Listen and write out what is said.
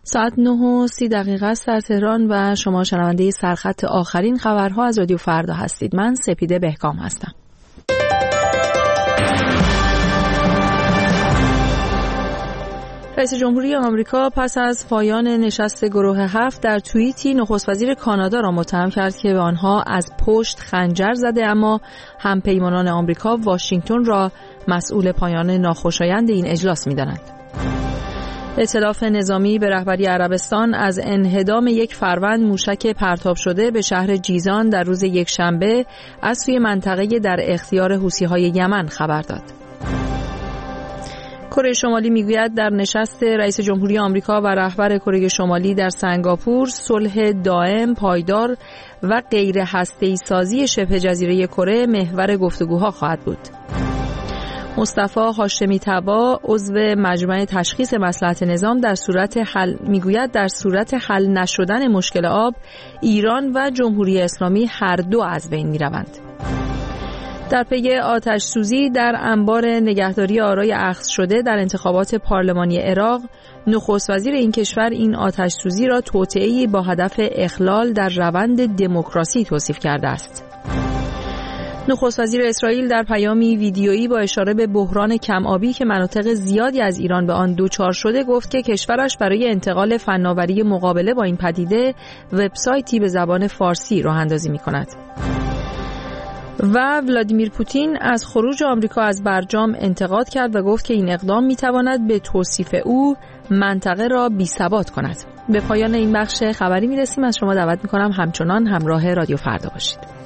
ساعت 9:30 است در تهران و شما شنونده سرخط آخرین خبرها از رادیو فردا هستید. من سپیده بهکام هستم. رئیس جمهوری آمریکا پس از پایان نشست گروه 7 در توییتی نخست وزیر کانادا را متهم کرد که به آنها از پشت خنجر زده، اما همپیمانان آمریکا واشنگتن را مسئول پایان ناخوشایند این اجلاس می‌دانند. ائتلاف نظامی به رهبری عربستان از انهدام 1 فروند موشک پرتاب شده به شهر جیزان در روز یکشنبه از سوی منطقه در اختیار حوثی‌های یمن خبر داد. کره شمالی میگوید در نشست رئیس جمهوری آمریکا و رهبر کره شمالی در سنگاپور صلح دائم، پایدار و غیر هسته‌ای سازی شبه جزیره کره محور گفتگوها خواهد بود. مصطفی هاشمی طبا عضو مجمع تشخیص مصلحت نظام میگوید در صورت حل نشدن مشکل آب، ایران و جمهوری اسلامی هر دو از بین میروند. در پی آتش سوزی در انبار نگهداری آرای اخذ شده در انتخابات پارلمانی عراق، نخست وزیر این کشور این آتش سوزی را توطئه‌ای با هدف اخلال در روند دموکراسی توصیف کرده است. نخست وزیر اسرائیل در پیامی ویدیویی با اشاره به بحران کم‌آبی که مناطق زیادی از ایران به آن دچار شده گفت که کشورش برای انتقال فناوری مقابله با این پدیده وبسایتی به زبان فارسی راه اندازی می‌کند. و ولادیمیر پوتین از خروج آمریکا از برجام انتقاد کرد و گفت که این اقدام می‌تواند به توصیف او منطقه را بی‌ثبات کند. به پایان این بخش خبری می‌رسیم. از شما دعوت می‌کنم همچنان همراه رادیو فردا باشید.